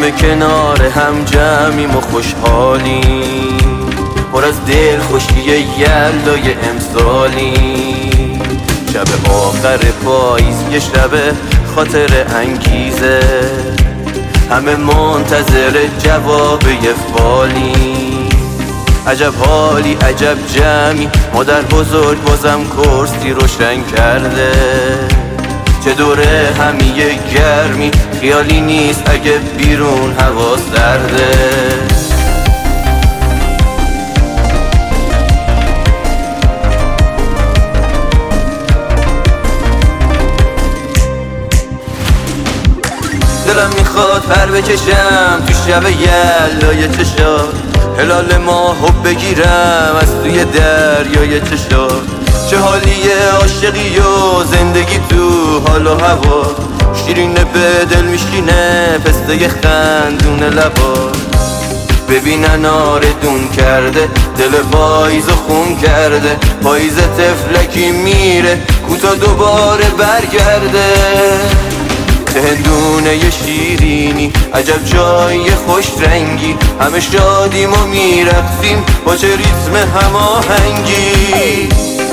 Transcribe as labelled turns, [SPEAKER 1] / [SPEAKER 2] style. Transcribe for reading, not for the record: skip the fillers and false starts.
[SPEAKER 1] همه کنار هم جمعیم و خوشحالیم، پر از دل خوشی یلدای امسالیم. شب آخر پاییز یه شب خاطر انگیزه، همه منتظر جواب یه فالیم. عجب حالی عجب جمعی، مادر بزرگ بازم کرسی روشن کرده. چه دوره همیه گرمی، خیالی نیست اگه بیرون هوا سرده. دلم میخواد پر بکشم تو شب یلدای چشات، هلال ماهو بگیرم از توی دریای چشات. چه حالیه عاشقی و زندگی تو حال و هوا، شیرینه به دل میشینه پسته خندون لبا. ببینن آردون کرده دل پاییز و خون کرده، پاییز تفلکی میره کوتا دوباره برگرده. هندونه شیرینی عجب جای خوش رنگی، همه شادیم و میرقصیم با چه ریتم هماهنگی.